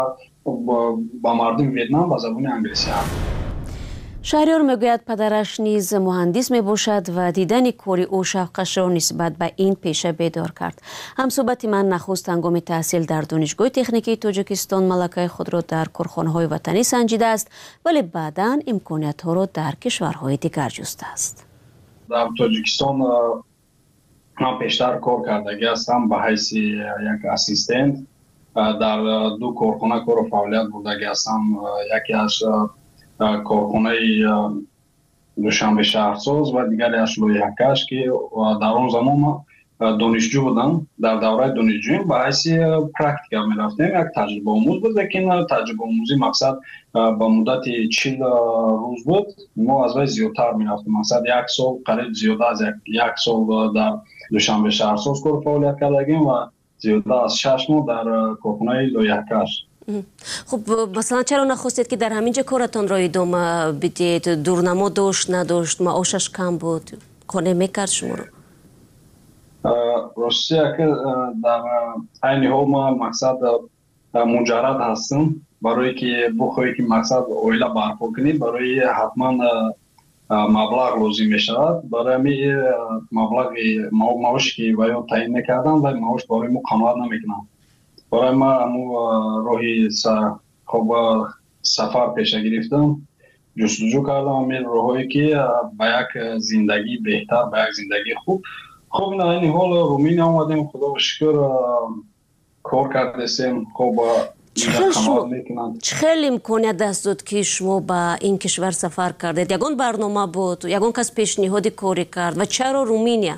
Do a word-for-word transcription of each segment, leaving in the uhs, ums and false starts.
ба мардуми Вьетнам ба забони англисӣ. шаҳриёр мегӯяд падараш низ муҳандис мебошад ва дидани кори ӯ шавқашро нисбат ба ин пеша бедор кард. ҳамсӯҳбати ман нахуст ҳангоми таҳсил дар донишгоҳи техникии Тоҷикистон малакаи худро дар корхонаҳои ватанӣ санҷидааст, вале баъдан имкониятҳоро дар кишварҳои дигар ҷустааст. Дар Тоҷикистон ман пештар кор кардагӣ ҳастам ба ҳайси як ассистент. дар ду корхона кору фаъолият бурдагӣ ҳастам. Якеаш корхонаи Душанбе шаҳрсоз ва дигареаш лоиҳакаш, ки дар он замон донишҷӯ будам. Дар давраи донишҷӯим ба ҳайси практика мерафтем. Як таҷрибаомӯз буд, лекин таҷрибаомӯзӣ мақсад ба муддати чил рӯз буд. мо аз вай зиёдтар мерафтем. Мақсад як сол, қариб зиёда аз як сол дар Душанбе шаҳрсоз кору фаъолият кардагим ва зиёда аз шаш моҳ дар корхонаи лоиҳакаш. хуб, масалан чаро нахостед ки дар ҳамин ҷо коратонро идома бидиҳед? Дурнамо дошт, надошт? Маошаш кам буд? қонеъ мекард шуморо? Ростия ки дар айни ҳол ман мақсад муҷаррад ҳастам. Барое ки бихоҳӣ ки мақсад оила барпо кунӣ, барои ҳатман маблағ лозим мешавад. Барои ҳамин маблағи маоши ки ва ё таъин мекардам, вай маош барои мо қаноат намекунад. برای ما همو راهی خوب سفر پیش گرفتم، جستجو کردم همین راهی که با یک زندگی بهتر، با یک زندگی خوب. خب نه این حال رومینیا آمدیم، خدا و شکر کار کردیم. خب چه خیلی امکانیت دست داد که شما با این کشور سفر کردید؟ یگان برنامه بود؟ یگان کس پیشنهاد کاری کرد؟ و چرا رومینیا؟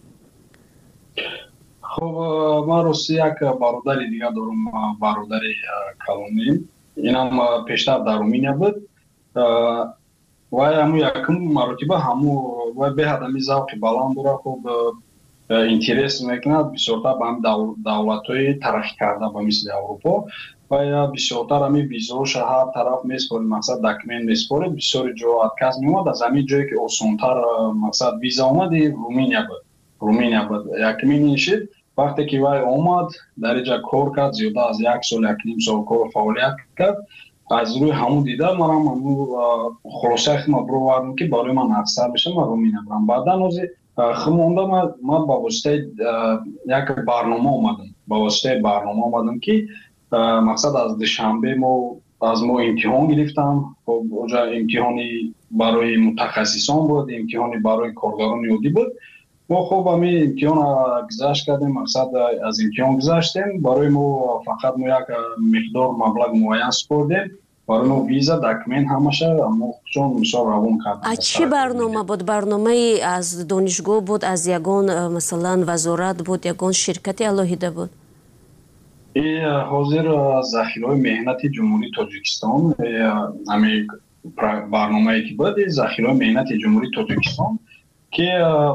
خب من روسی یک برادری دیگه دارم، برادری کلونی. اینم پیشتر در رومینیا بود و همو یکم مرتبه همو و به هدمی ذوق بلند داره. خب اینترس میکنه بسیارتر به هم دولت‌های ترقی کرده به مثل اروپا و بسیارتر همی ویزاش هر طرف میسپارید، مقصد دکمنت میسپارید. بسیار جا ادکاز میومد. از همین جایی که آسان‌تر مقصد ویزا اومد رومینیا بود. رومینیا بود. یکمی نشید. وقتی که وای اومد در اینجا کار کرد، زیاده از یک سال یک نیم سال کار فعالیت کرد. از روی همون دیده من همون خلاصه خیلی مبروردم که برای من افسر بشم و رومینیا برم. بعدا از خمونده من با واسطه یک برنامه اومدم. با واسطه برنامه اومدم که مقصد از دوشنبه ما از ما امتحان گرفتم. خب اونجا امتحانی برای متخصصان بود، امتحانی برای کارگران یادی بود. ما خوب همین امتحان گذشت کردیم. مقصد از امتحان گذشتیم. برای ما فقط ما یک مقدار مبلغ معین سپردیم. برای ما ویزا دکمنت همشه ما چون مثال روان کردیم. از چی برنامه بود؟ برنامه از دانشگاه بود، از یگان مثلا وزارت بود، یگان شرکت الهیده بود؟ این حاضر ذخیره مهنت جمهوری تاجیکستان. همین برنامه‌ای که بود ذخیره مهنت جمهوری تاجیکستان که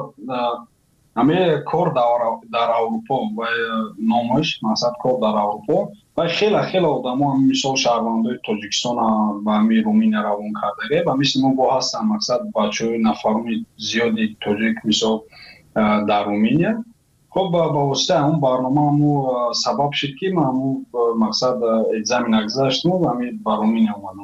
همه کار در اروپا و نامش مقصد کار در اروپا و خیلی خیلی آدما هم مثل شهروندای تاجیکستان و همین رومینیا روان کرده و مثل ما با هستن مقصد بچه‌های نفرمی زیادی تاجیک مثل در رومینیا. خب با واسطه اون برنامه همو سبب شد که ما همو مقصد اگزامین گذاشتم و همین با رومینیا اومدم.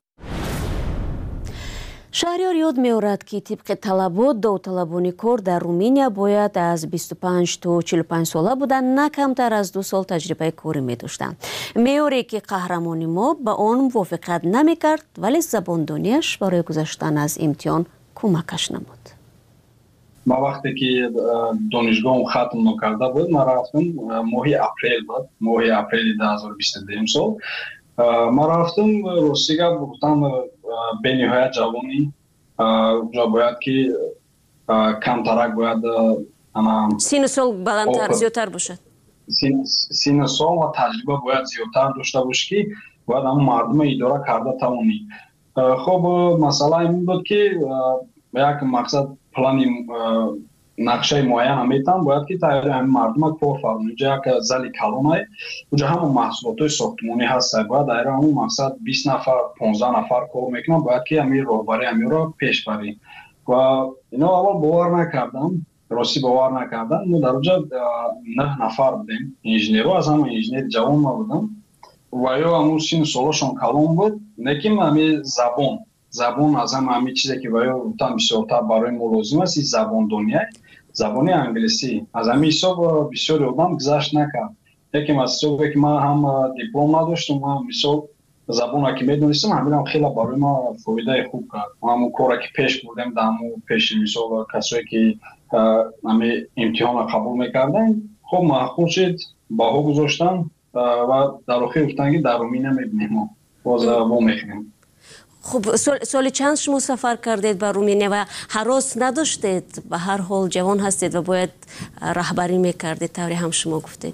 шаҳриёр ёд меорад ки тибқи талабот довталабони кор дар Руминия бояд аз бисту панҷ то чилу панҷ сола буда на камтар аз ду сол таҷрибаи корӣ медоштанд. меъёре ки қаҳрамони мо ба он мувофиқат намекард, вале забондонияш барои гузаштан аз имтиҳон кӯмакаш намуд. ما وقتی که دانشگاه ختم نکرده بود ما رفتم ماه اپریل بود، ماه اپریل دو هزار و بیست و دو سال ما رفتم روسیه. گفتم به نهایت جوانی جا باید که کمترک باید سین سال بلندتر زیادتر باشد، سین سال و تجربه باید زیادتر داشته باشی که باید هم مردم اداره کرده توانی. خب مسئله این بود که یک مقصد پلانی نقشه معین همیتن باید که تایید همین مردم کار فرمون. اینجا یک زلی کلونای اونجا همون محصولات های ساختمانی هست. باید دایره همون مقصد بیست نفر پانزده نفر کار میکنن. باید که همین راهبری همین را پیش بریم و اینا اول باور نکردم، راستی باور نکردم. ما در اونجا نه نفر بودیم انجینیر. از همون انجینیر جوان ما بودم و یا همون سین سالشون کلان بود نکیم همی زبان زبان از هم همی چیزی که و یا گفتم بسیارتر برای ما لازم است زبان دنیا زبان انگلیسی از همی حساب بسیاری آدم گذشت نکرد یکیم از حسابی که من هم دیپلم نداشتم و مثال زبان که میدونستم همین خیلی برای ما فایده خوب کرد همون کاری که پیش بردیم در همون پیش مثال کسایی که همین امتحان قبول میکردن خب محقول شد باها گذاشتن و در آخر گفتن که در رومی نمیبینیم ما باز با میخونیم. خب سال, سال چند شما سفر کردید به رومینیا و هراس نداشتید؟ به هر حال جوان هستید و باید رهبری میکردید طوری هم شما گفتید.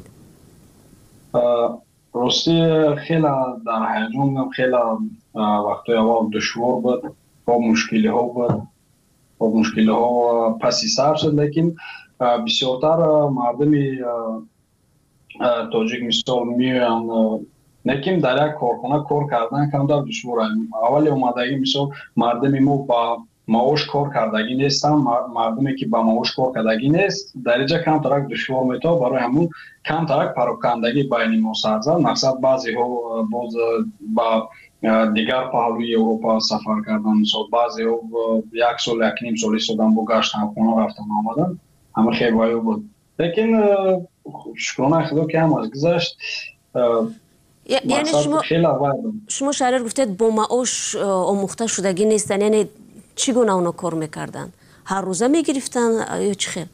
راستی خیلی در هیجان خیلی وقتی اول دشوار بود با مشکلی ها بود با مشکلی ها پسی سر شد لیکن بسیارتر مردمی تاجیک مثال میان نکیم در یک کارخانه کار کردن کم در دشوار اولی اومدگی مثال مردمی ما با معاش کار کردگی نیستن مردمی که با معاش کار کردگی نیست درجه کم ترک دشوار میتا برای همون کم ترک پراکندگی بین ما سرزد مقصد بعضی ها باز با دیگر پهلوی اروپا سفر کردن مثال بعضی ها یک سال یک نیم سالی سودن با گشت هم خونه رفتن آمدن همه خیلی وایو بود لیکن شکرانه خدا که هم از گذشت یعنی شما شما شهرر گفتید با معاش آموخته شدگی نیستن یعنی چگونه اونا کار میکردن؟ هر روزه میگرفتن یا چی خیل؟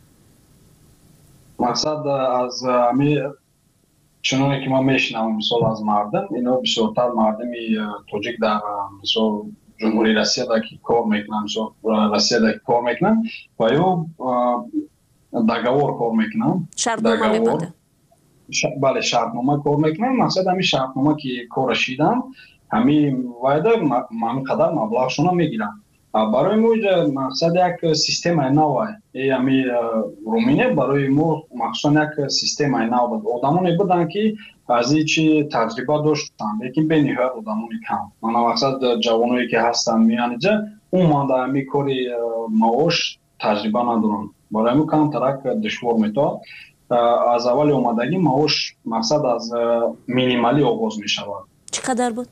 مقصد از همی چنانه که ما میشنم مثال از مردم اینا بسیارتر مردمی تاجیک در مثال جمهوری روسیه دا که کار میکنن مثال روسیه دا که کار میکنن و یا دگوار کار میکنن شرطنامه میبنده بله شرطنامه کار میکنن مقصد همی شرطنامه که کار شیدن همی وایده همی قدر مبلغشون میگیرن برای ما مقصد یک سیستم نوه همی رومینه برای ما مقصد یک سیستم نوه بود آدمانی بودن که از ایچی تجربه داشتن لیکن به نهایت آدمانی کم من مقصد جوانایی که هستن میان اینجا اون مانده همی کاری معاش تجربه ندارن برای ما کم ترک دشوار میتا از اول اومدگی معاش مقصد از مینیمالی آغاز می شود. چقدر بود؟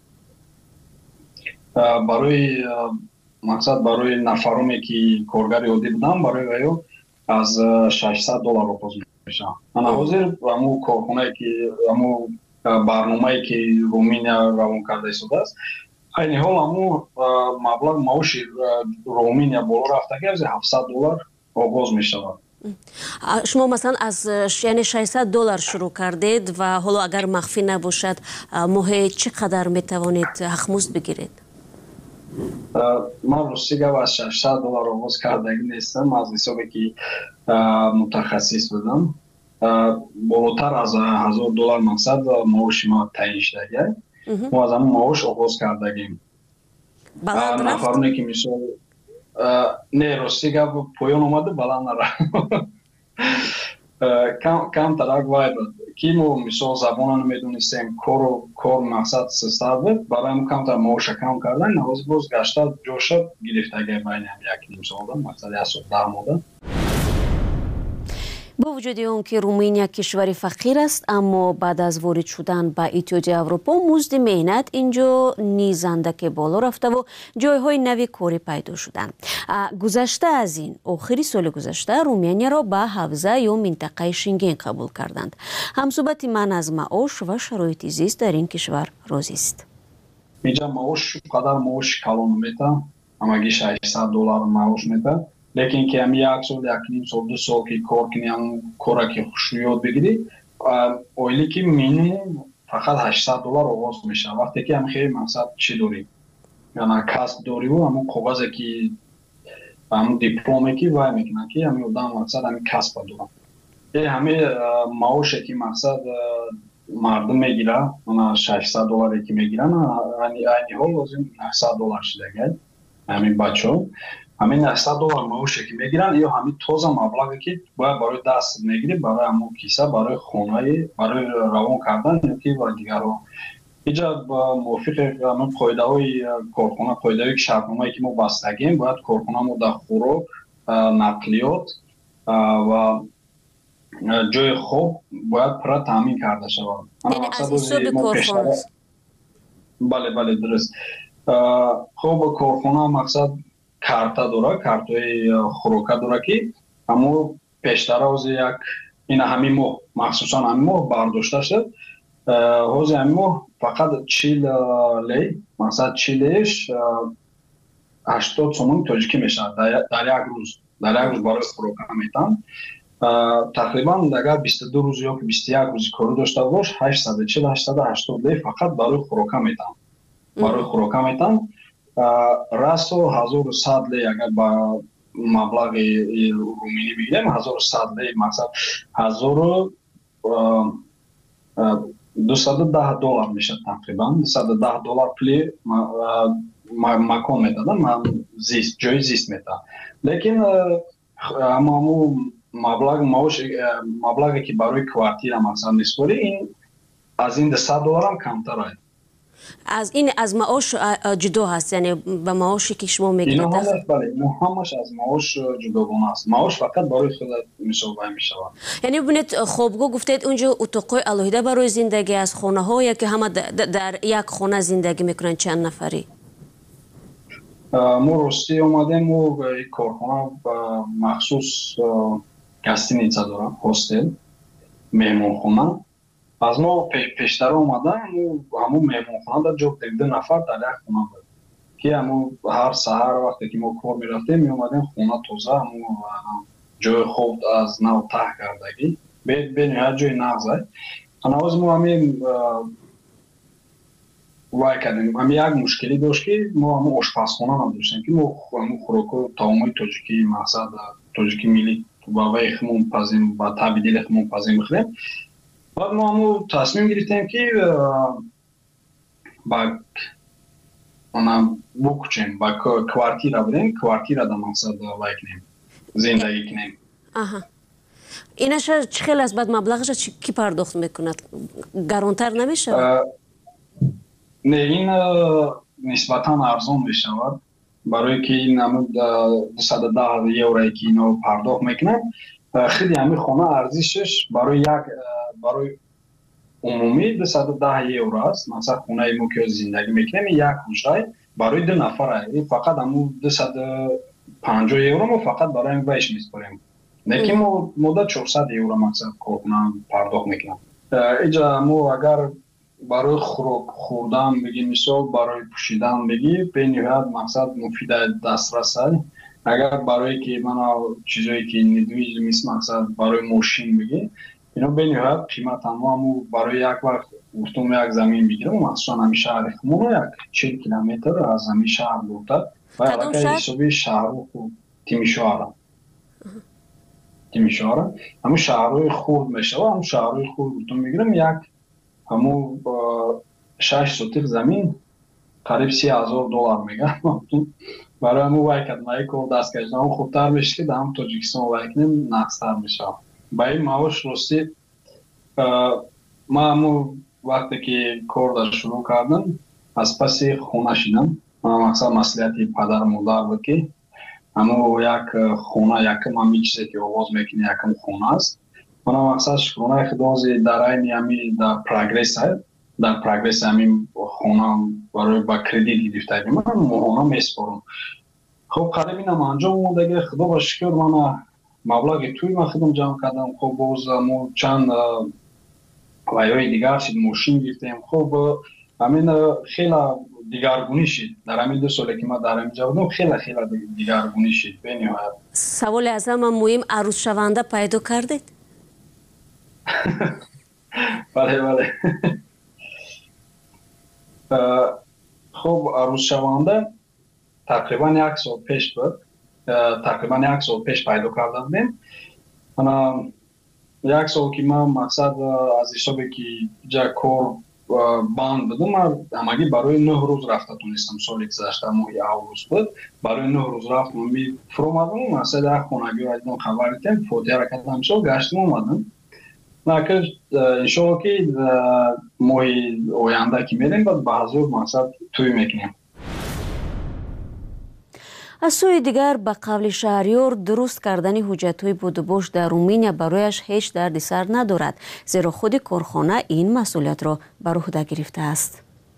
برای مقصد برای نفرومی که کارگر عادی بودن برای ویو از ششصد دلار آغاز میشه. من حاضر همون کارخانه که همون برنامه‌ای که رومینیا روان کرده شده است این حال همون مبلغ معاش رومینیا بالا رفته از هفتصد دلار آغاز می شود. شما مثلا از یعنی ششصد دلار شروع کردید و حالا اگر مخفی نباشد ماهی چقدر میتوانید حقمزد بگیرید؟ من راستی گفت از ششصد دلار آغاز کردگی نیستم از حسابی که متخصص بودم بالاتر از هزار دلار مقصد معاش ما تعیین شده ما از همون معاش آغاز کردگیم بلند رفت؟ نفرونه که مثال نه راستی گفت پایان اومده بلند نرفت کم ترک باید بود که ما مثال زبان نمیدونستیم کار کار مقصد سستر بود برای هم کم تر معاش کم کردن نواز باز گشتر جوشت گرفته گه بین هم یک نیم سال ده مقصد یک سال ده ماده با وجود اون که رومینیا کشوری فقیر است اما بعد از وارد شدن به اتحادیه اروپا مزد مهنت اینجا نیزنده که بالا رفته و جایهای نوی کاری پیدا شدن. گذشته از این آخری سال گذشته رومینیا را به حوزه یا منطقه شنگن قبول کردند. همصحبت من از معاش و شرایط زیست در این کشور راضی است. اینجا معاش قدر معاش کلان میته همگی ششصد دلار معاش میته لیکن که همی یک سال یک نیم سال دو سال که کار کنی هم کار که خوش یاد بگیری اولی که مینیموم فقط هشتصد دلار آغاز میشه وقتی که هم خیلی مقصد چی داری یعنی کسب داری و همون کاغذی که همون دیپلومی که وای میکنن که همین آدم مقصد همین کسب دارن یه همه معاشی که مقصد مردم میگیره من ششصد دلاری که میگیرن یعنی حال لازم نهصد دلار شده همین بچه همین نهصد دلار معاشی که میگیرن یا همین تازه مبلغی که باید برای دست میگیری برای همون کیسه برای خونه برای روان کردن یا که برای دیگر ها اینجا با موافق همون قاعده های کارخانه قاعده های شرطنامه‌ای که ما بستگیم باید کارخانه ما در خوراک نقلیات و جای خوب باید پرا تامین کرده شود. یعنی از حساب کارخانه است. بله بله درست. خوب کارخانه مقصد کارتا داره، کارتای خوراک داره که همو پیشتر از یک این همین ماه مخصوصا همین ماه برداشته شد. حوض همین ماه فقط چهل لی مقصد چهلش هشتاد سومون تاجیکی میشه در یک روز در یک روز برای خوراک میتن. تقریبا اگر بیست و دو روز یا بیست و یک روز کار داشته باش هشتصد و چهل هشتصد و هشتاد لی فقط برای خوراک میتن برای خوراک میتن. راست و هزار و صد لی اگر با مبلغ رومینی بگیریم هزار و صد لی مقصد هزار و دویست و ده دلار میشه تقریبا دویست و ده دلار پلی مکان میدادن زیست جای زیست میدن. لیکن اما مبلغ معاش مبلغی که برای کوارتیر مثلا میسپاری این از این دویست دلار هم کمتر است. از این از معاش جدا هست یعنی به معاشی که شما میگیرید؟ اینا همش بله اینا همش از معاش جداگانه است. معاش فقط برای خودت مسابقه میشه. یعنی ببینید خوابگاه گفتید اونجا اتاقای علاوه برای زندگی از خانه های که همه در یک خانه زندگی میکنن چند نفری؟ ما راستی اومدیم و کارخانه مخصوص گستینیڅه داره هاستل مهمانخانه. از ما پیشتر اومدن همون مهمانخانه در جا ده نفر در یک خانه بود که همون هر سحر وقتی که ما کار میرفتیم می اومدیم خانه تازه همون جای خوب از نو ته کردگی به به نهایت جای نغزه. انا از ما همین وای کردیم. هم یک مشکلی داشت که ما همون آشپزخانه هم داشتیم که ما همون خوراک و طعامای تاجیکی مقصد تاجیکی ملی با وای خمون پزیم با تبدیل خمون پزیم بخوریم. بعد ما همون تصمیم گرفتیم که با اونم بکچیم با کوارتیر بریم کوارتیر در مقصد وای کنیم زندگی کنیم. آها اینش چه خیلی از بعد مبلغش کی پرداخت میکند؟ گرانتر نمیشه؟ نه این نسبتا ارزان میشود برای که این نمود دویست و ده یورویی که اینو پرداخت میکنن خیلی همین خانه ارزشش برای یک برای عمومی دویست و ده یورو است. مثلا خونه ما که زندگی میکنیم یک حجره برای دو نفر فقط همون دویست و پنجاه یورو ما فقط برای این ویش میسپاریم. لیکن ما مدت چهارصد یورو مثلا کارخانه پرداخت میکنم. اینجا ما اگر برای خوراک خوردن بگی مثال برای پوشیدن بگی به نهایت مقصد مفید دسترس است. اگر برای که من چیزایی که ندویج میس مقصد برای ماشین بگی اینا به نهایت قیمت همو برای یک وقت گفتم یک زمین بگیرم مخصوصا همین شهر خمون یک چهل کیلومتر از همین شهر دورتر و علاقه حسابی شهر و تیمیشوارا تیمیشوارا همون شهرهای خورد میشه و همون شهرهای خورد گفتم میگیرم یک همون شش سوتیق زمین قریب سی هزار دلار میگن برای همون وایکت مایی که دست کشیدن همون خوبتر میشه که در هم تاجیکستان وایکنیم نقصتر میشه. با این معاش راستی ما همون وقتی که کار در شروع کردم از پس خونه شدم. من مقصد مسئولیتی پدر مادر بود که همون یک خونه یکم همین چیزی که آواز میکنی یکم خونه است. من مقصد خونه خدازی در این همی در پروگرس هست در پروگرس همین خونه برای با کردیت گرفته من ماهانه میسپارم. خب قریب اینم انجام اومده خدا با شکر من مبلغ توی من خودم جمع کردم. خب باز ما چند وایای دیگر شد ماشین گرفتیم. خب همین خیلی دیگرگونی شد در همین دو ساله که ما در اینجا بودم خیلی خیلی دیگرگونی شد به نهایت. سوال از هم مهم عروس شونده پیدا کردید؟ بله بله. خب عروس شونده تقریبا یک سال پیش بود. تقریبا یک سال پیش پیدا کرده بودیم. انا یک سال که من مقصد از حسابی که جا کار بند بودم من همگی برای نه روز رفته تونستم. سالی گذشته ماهی اوگوست بود برای نه روز رفتم می فرو اومدم مثلا یک خانگی رو دیدم خبر دادم فوتی حرکت شد گشتم اومدم. لکه انشالله که ماهی آینده که میریم بعد به حضور مقصد توی میکنیم. аз сӯи дигар ба қавли шаҳрёр дуруст кардани ҳуҷҷатҳои будубош дар Румыния барояш ҳеҷ дарди сар надорад, зеро худи корхона ин масъулиятро бар уҳда гирифтааст.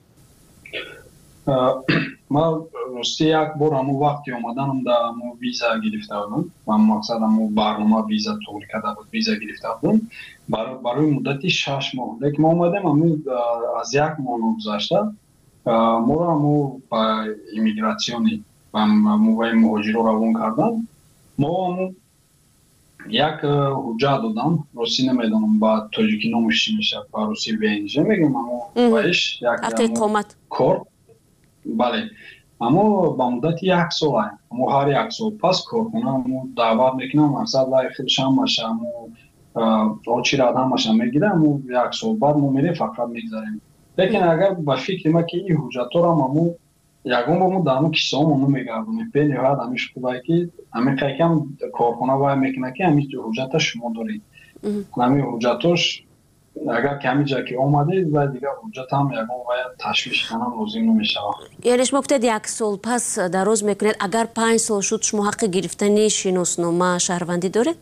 ман рости як бор ҳамун вақти омаданам да ҳамун виза гирифта будам. ман мақсад ҳамун барнома виза туғри карда буд, виза гирифта будам барои муддати шаш моҳ. лекин мо омадем ҳамун аз як моҳ нагузашта моро ҳамун ба иммигратсиони муваи муҳоҷиро равон кардан. мо ҳамун як ҳуҷҷат додам, рости намедонам ба тоҷикӣ номаш чӣ мешавад, ба русӣ внж мегӯем ҳамун ваиш як кор. бале аммо ба муддати як сол аммо ҳар як сол пас корхона аммо даъват мекунам, мақсад вай хелаш ҳамаша аммо очирад ҳамаша мегирад, аммо як сол баъд мо мерем фақат мегзарем. лекин агар ба фикри ма ки ин ҳуҷҷатторам аммо ягон бо мо дар мо киссаҳомо намегардонем. бениҳоят ҳамин шуда ки ҳамин қайкам корхона вай мекунад ки ҳамин ҳуҷҷата шумо доред. ҳамин ҳуҷҷатош агар ки ҳамин ҷа ки омадед вай дигар ҳуҷҷат ҳам ягон вай ташвиш канам лозим намешавад. яъне шумо гуфтед як сол пас дароз мекунед, агар панҷ сол шуд шумо ҳаққи гирифтани шиноснома шаҳрвандӣ доред?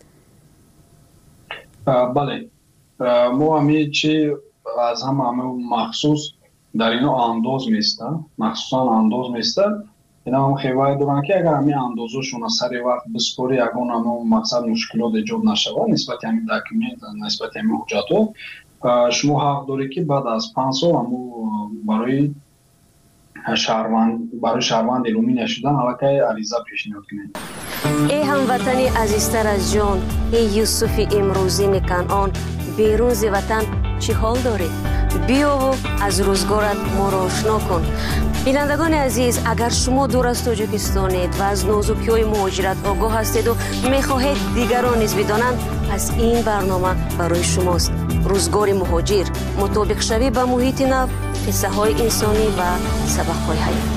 бале мо ҳамин чи аз ҳама ҳамин махсус дар ино андоз места, махсусан андоз места ина ҳам хевае доранд ки агар ҳамин андозошон аз сари вақт биспори ягон ҳамин мақсад мушкилот эҷод нашавад нисбати ҳамин документ, нисбати ҳамин ҳуҷҷатҳо, шумо ҳақ доред ки баъд аз панҷ сол ҳамун барои шаҳрванд барои шаҳрванди Румыния шудан аллакай ариза пешниҳод кунед. эй ҳамватани азизтар аз ҷон, эй Юсуфи имрӯзини Канъон, берун зи ватан чӣ ҳол доред? биёву аз рӯзгорат моро ошно кун. бинандагони азиз, агар шумо дур аз тоҷикистонед ва аз нозукиҳои муҳоҷират огоҳ ҳастеду мехоҳед дигарон низ бидонанд, пас ин барнома барои шумост. рӯзгори муҳоҷир, мутобиқшавӣ ба муҳити нав, қиссаҳои инсонӣ ва сабақҳои ҳаёт.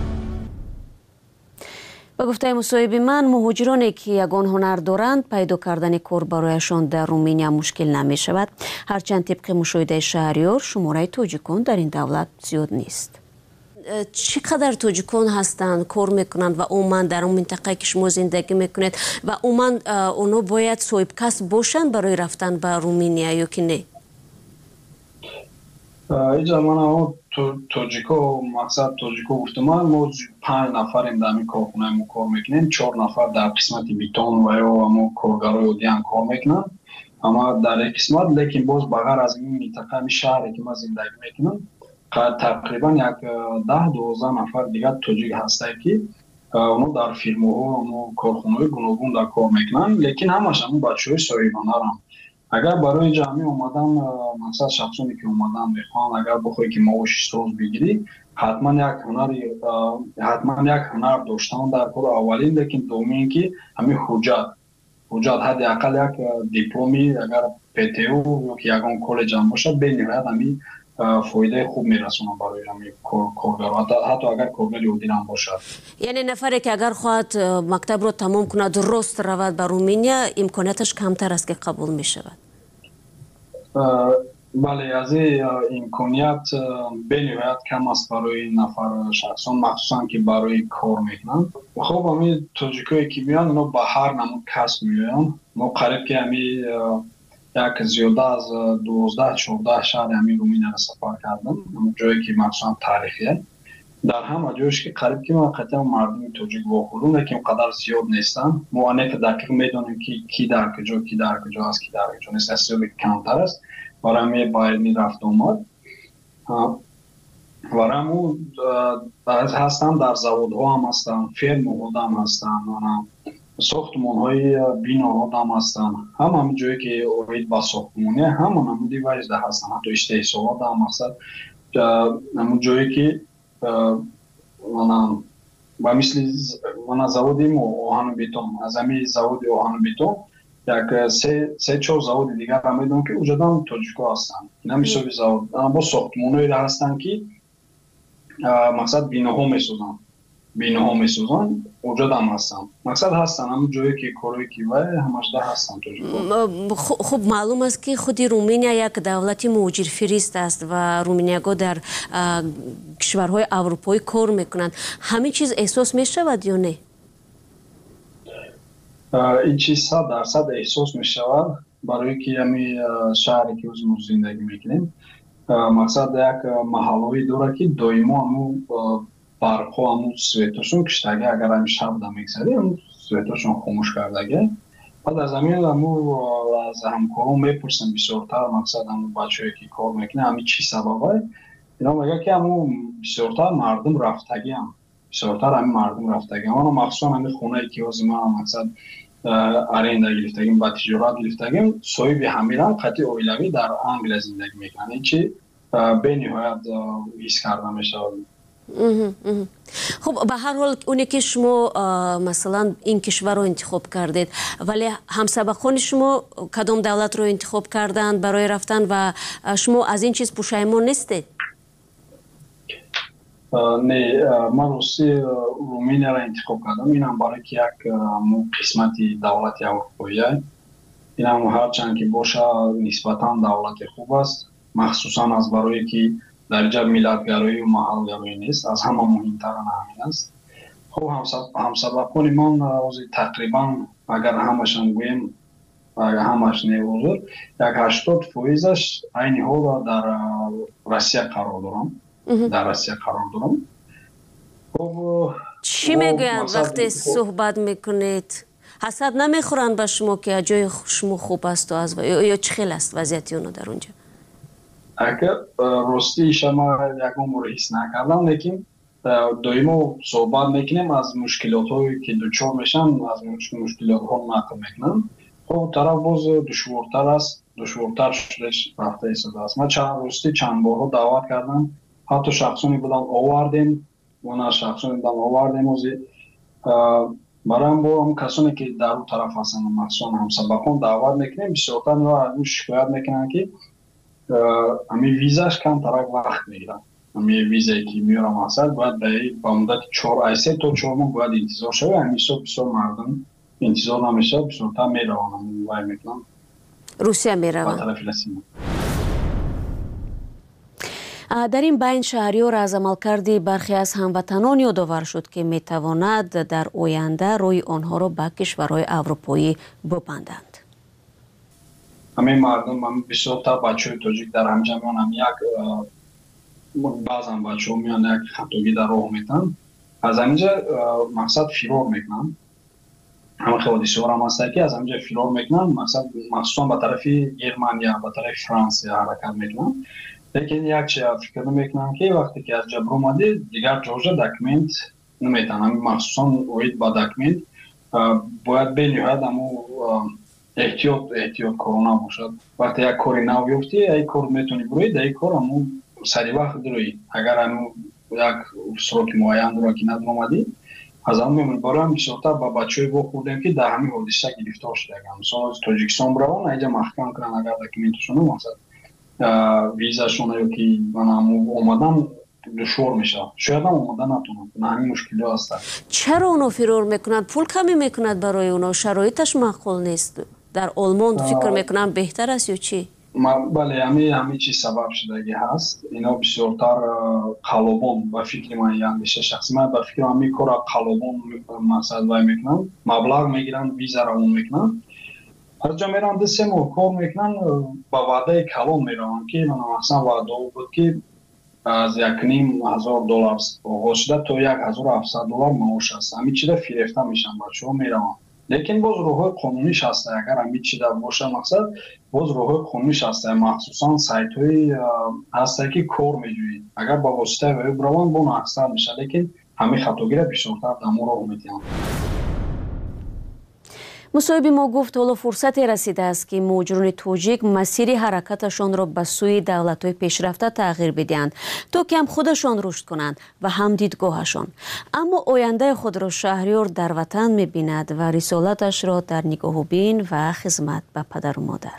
ба гуфтаи мусоҳиби ман, муҳоҷироне ки ягон ҳунар доранд, пайдо кардани кор барояшон дар Румыния мушкил намешавад. ҳарчанд тибқи мушоҳидаи Шаҳрёр, шумораи тоҷикон дар ин давлат зиёд нест. чӣ қадар тоҷикон ҳастанд, кор мекунанд ва умуман дар он минтақае ки шумо зиндагӣ мекунед ва умуман онҳо бояд соҳибкасб бошанд барои рафтан ба Румыния ё ки не? иҷа ман тоҷико мақсад тоҷико гуфтаман, мо панҷ нафарем дар ҳамин корхонаи мо кор мекунем, чор нафар дар қисмати битон ва ё ҳамон коргарои оддиам кор мекунанд, ама дар як қисмат, лекин боз ба ғайр аз ин минтақа ҳамин шаҳре ки ман зиндагӣ мекунам тақрибан як даҳ дувоздаҳ нафар дигар тоҷик ҳастанд ки онҳо дар фирмаҳо ҳамон корхонаҳои гуногун дар кор мекунанд, лекин ҳамаш ҳамон бачаҳои соҳибҳунаранд. агар барои ҷамъи омадан мақсад шахсоне ки омадан мехоҳанд, агар бихоҳӣ ки маоши соз бигирӣ, ҳатман як ҳунари ҳатман як ҳунар доштан дар кор аввалин, лекин дуввумин ки ҳамин ҳуҷҷат ҳуҷҷат ҳадди ақал як дипломи агар ПТУ ё ки ягон коллеҷ ҳам бошад, бениҳоят ҳамин фоидаи хуб мерасонад барои ҳамин коргаро, ҳатто агар коргари оддӣ ҳам бошад. яъне нафаре ки агар хоҳад мактабро тамом кунад, рост равад ба Румыния, имконияташ камтар аст ки қабул мешавад? бале, аз ин имконият бениҳоят кам аст барои нафар шахсон, махсусан ки барои кор мекунанд. хуб, ҳамин тоҷикое ки меоянд, ино ба ҳар намуд касб меоянд. мо қариб ки ҳамин як зиёда аз дувоздаҳ чордаҳ шаҳри ҳамин Румынияро сафар кардам, ҳамин ҷое ки махсусан таърихие. дар ҳама ҷоеш ки қариб ки мо қатъиян мардуми тоҷик вохӯрдум, лекин қадар зиёд нестанд. мо анеқа дақиқ медонем ки ки дар куҷо ки дар куҷо аст, ки дар куҷо нест, асёби камтар аст. барои ҳамин байни рафт омад барои ҳамун ҳастанд, дар заводҳо ҳам ҳастанд, фермаҳо ҳам ҳастанд, сохтмонҳои биноҳо ҳам ҳастанд, ҳама ҳамин ҷое ки оид ба сохтмоне ҳама намуди вайзда ҳастанд, ҳатто истеҳсолот ҳам мақсад ҳамин ҷое ки ба мисли мана заводи мо оҳану бетон, аз ҳамин заводи оҳану бетон як се чор заводи дигар ҳам медонам ки уҷадан тоҷико ҳастанд. ина мисоли завод бо сохтмонҳои ҳастанд ки мақсад биноҳо месозанд, биноҳо месозанд, уҷад ҳам ҳастанд. мақсад ҳастанд ҳамин ҷое ки корое ки вай ҳамашда ҳастанд тоҷико. хуб, маълум аст ки худи Румыния як давлати муҳоҷирфирист аст ва румынияго дар кишварҳои аврупоӣ кор мекунанд. ҳамин чиз эҳсос мешавад ё не? این چیز صد درصد احساس می شود برای که همی شهری که از ما زندگی میکنیم. مقصد یک محلوی داره که دایما همو برقها همو سویتاشون کشتگه، اگر هم شب دا میگذاری همو سویتاشون خاموش کردگه. بعد از همین همو از همکارون میپرسن بسیارتر، مقصد همو بچه‌ای که کار میکنه همی چی سببه، اینا میگه که همو بسیارتر مردم رفتگی هم بسیارتر همین مردم رفتگی هم و مخصوصا همین خونه که از ما مقصد ارنده گرفتگیم با تجارت گرفتگیم صاحب همین هم قطعی اویلوی در انگل زندگی میکنه. این چی به نهایت حس کرده میشه. خب به هر حال اونی که شما مثلا این کشور رو انتخاب کردید، ولی همسبقان شما کدام دولت رو انتخاب کردند برای رفتن و شما از این چیز پشیمان نیستید؟ نه، من روسی رومینیا را انتخاب کردم. این هم برای که یک قسمتی دولت اروپایی، این هم هرچند که باشه نسبتا دولت خوب است، مخصوصا از برای که درجه ملتگرایی و محلگرایی نیست، از همه مهمتر همین است. خب همسبقان من تقریبا اگر همشان گویم اگر همش نیوزد یک هشتاد فایزش این حال در روسیه قرار دارم. در روسیه قرار دارم. خب چی میگویند وقتی صحبت میکنید؟ حسد نمیخورند به شما که جای شما خوب است و از یا چه خیلی است وضعیت اونو در اونجا؟ اگر راستی شما یکم رو حس نکردم، لیکن دائما صحبت میکنیم از مشکلات هایی که دچار میشن، از مشکلات ها نقل میکنن. خب طرف باز دشوارتر است، دشوارتر شدش رفته ایستاده است. من چند راستی چند بار دعوت کردم، حتی شخصونی بودم آوردیم، اونا شخصونی بودم آوردیم اوزی برام با هم کسانی که در اون طرف هستن مخصوصا همسبقان دعوت میکنیم. بسیارتر اونا از اون شکایت میکنن که همین ویزاش کم ترک وقت میگیرن. همین ویزایی که میارم اصل باید با مدت چهار ایسه تا چهار ماه باید انتظار شده. همیشه بسیار مردم انتظار نمیشه، بسیارتر میروانم وای میکنم روسیه میروان. در این بین شهریار از عملکرد برخی از هموطنان یادآور شد که میتواند در آینده روی آنها را به کشورهای اروپایی ببندند. همین مردم هم بسیار تا بچه تاجیک در همجا میان هم یک بعضا بچه ها میان یک خطاگی در راه میتن، از همینجا مقصد فرار میکنن. همه حادثه ها هم هسته که از همینجا فرار میکنن، مقصد مخصوصا به طرف گرمانیا به طرف فرانسه حرکت میکنن. لیکن یک چیز فکر میکنن که وقتی که از جبر اومده دیگر جوجه دکمنت نمیتن. همین مخصوصا اوید با دکمنت باید به نهایت همو احتیاط احتیاط کرونا باشد. وقتی یک کاری نو بیفتی یک کار میتونی بروی در یک کار همو سری وقت دروی. اگر همو یک سروک معین داره که ندر اومدی از همون میمونی. برای هم بسیارتر با بچه های با خوردیم که در همین حادثه گرفتار شده. مثلا از تاجیکستان برون اینجا محکم کنن اگر دکمنتشون مقصد ویزاشون یا که من همو اومدن دشوار میشه، شاید هم اومدن نتونن. همین مشکلی هسته. چرا اونو فرار میکنند؟ پول کمی میکند برای اونا؟ شرایطش معقول نیست؟ در آلمان فکر میکنم بهتر است یا چی؟ بله همین همین چی سبب شدگی هست. اینا بسیارتر قلبان و فکر من یعنی شخصی من به فکر همین کار قلبان مقصد وای میکنن، مبلغ میگیرن ویزا رو اون میکنن، هر جا میرن دسته ماه کار میکنن با وعده کلان میرن که من اصلا وعده بود که از یک نیم هزار دلار آغاز شده تا یک هزار و هفتصد دلار معاش است. همین چیزا فریفته میشن بچه ها میرن. لیکن باز روح قانونیش هست. اگر همین چیزا باشه مقصد باز روح قانونیش هست. مخصوصا سایت های هست که کار میجوید. اگر با واسطه وی بروان بون اکثر میشه، لیکن همین خطاگیره بیشتر دمو رو میتونن. مصاحب ما گفت حالا فرصتی رسیده است که مهاجران تاجیک مسیر حرکتشان را به سوی دولت‌های پیشرفته تغییر بدهند تا که هم خودشان رشد کنند و هم دیدگاهشان. اما آینده خود را شهریار در وطن می‌بیند و رسالتش را در نگاه بین و خدمت به پدر و مادر.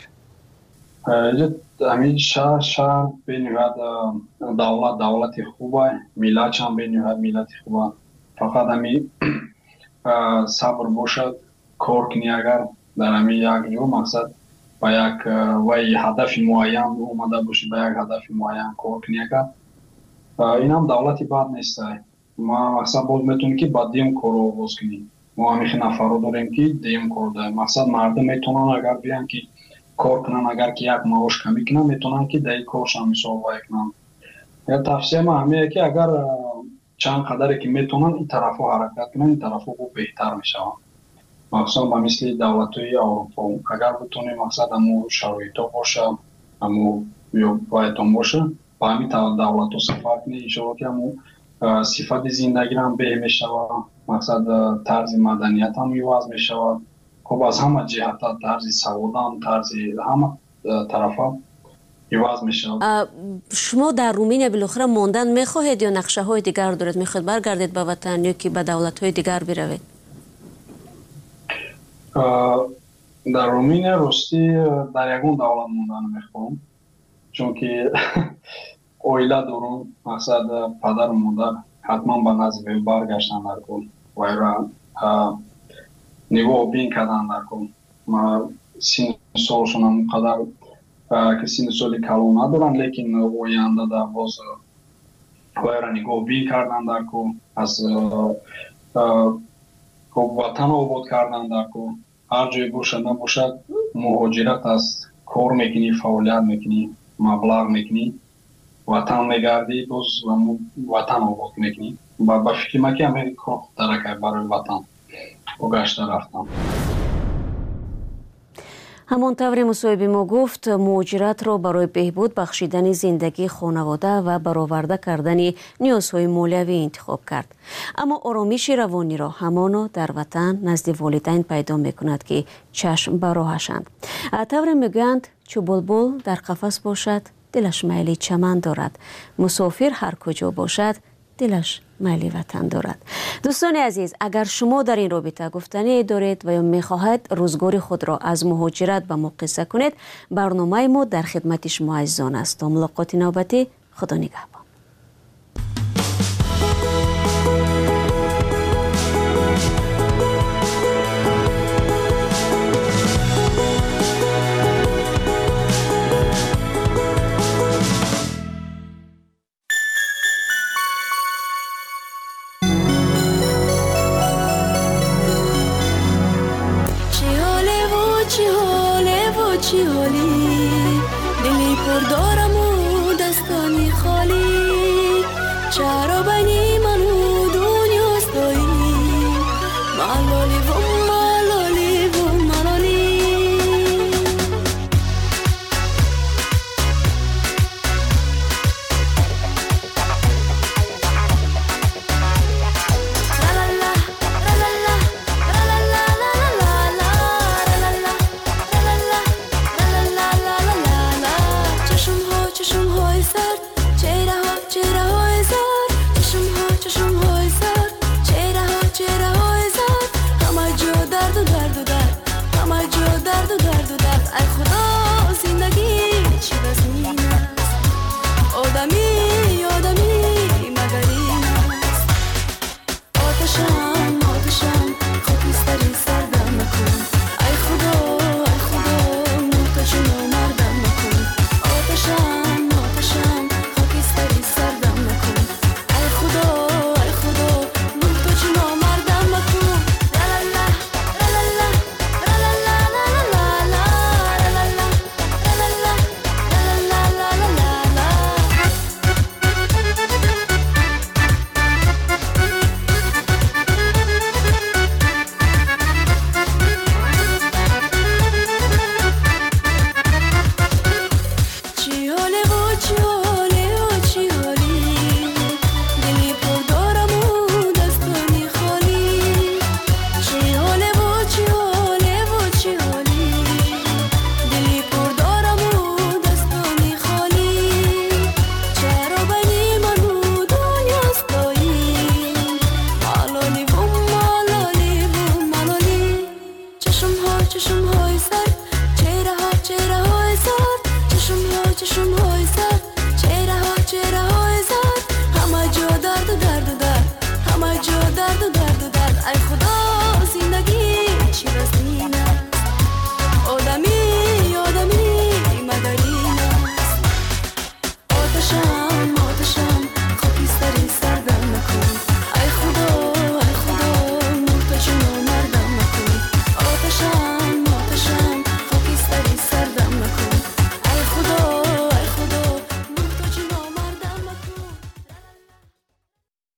همین شهر شهر به نهایت دولت دولت خوبه، ملت هم به نهایت ملت خوبه. فقط همین صبر باشد، کار کنی. اگر در همین یک جو مقصد با یک وی هدف معین اومده باشی، با یک هدف معین کار کنی. اگر این هم دولتی بد نیست. ما مقصد باز میتونی که با دیم کار آغاز کنی. ما همیشه نفرو داریم که دیم کار داریم. مقصد مردم میتونن اگر بیان که کار کنن، اگر که یک معاش کمی کنن میتونن که در کارش هم حساب کنن. یا توصیه ما همه که اگر چند قدری که میتونن این طرفو حرکت کنن، این طرفو خوب بهتر میشوند. مخصوصا با مثل دولت‌های اروپا اگر بتونیم مقصد همو شرایطا باشه، همو یا بایدان باشه، با همین دولت و سفر کنه ایشالا که همو صفت زندگی هم به میشه و مقصد طرز مدنیت هم یواز میشه و خب از همه جهت طرز سواد هم طرز همه طرف هم یواز میشه. شما در رومینیا بالاخره ماندن میخواهید یا نقشه های دیگر دارید؟ میخواهید برگردید به وطن یا که به دولت های دیگر بروید؟ در رومینیا راستی در یگون دولت موندن میخوام، چون که اویله دارم. مقصد پدر و مادر حتما به نزد برگشتن در کن و را نگاه بین کردن در کن. ما سین سالشون هم قدر که سین سالی کلو ندارن، لیکن اوینده در باز و را نگاه بین کردن در کن، از وطن آباد کردن در کن. هر جای باشه نباشد مهاجرت است، کار میکنی، فعالیت میکنی، مبلغ میکنی، وطن میگردی، باز وطن آباد میکنی. با فکر ما که همین کار درکه برای وطن و گشته رفتم. همانطور مصاحبه ما گفت مهاجرت را برای بهبود بخشیدن زندگی خانواده و برآورده کردن نیازهای مالیوی انتخاب کرد. اما آرامش روانی را همانا در وطن نزد والدین پیدا میکند که چشم به راهشند. طور میگویند چو بلبل در قفس باشد دلش میل چمن دارد، مسافر هر کجا باشد دلش میل وطن دارد. دوستان عزیز، اگر شما در این رابطه گفتنی دارید و یا میخواهید روزگار خود را از مهاجرت به ما قصه کنید، برنامه ما در خدمت شما عزیزان است. تا ملاقات نوبتی، خدا نگهدار. چی حالی دلی پر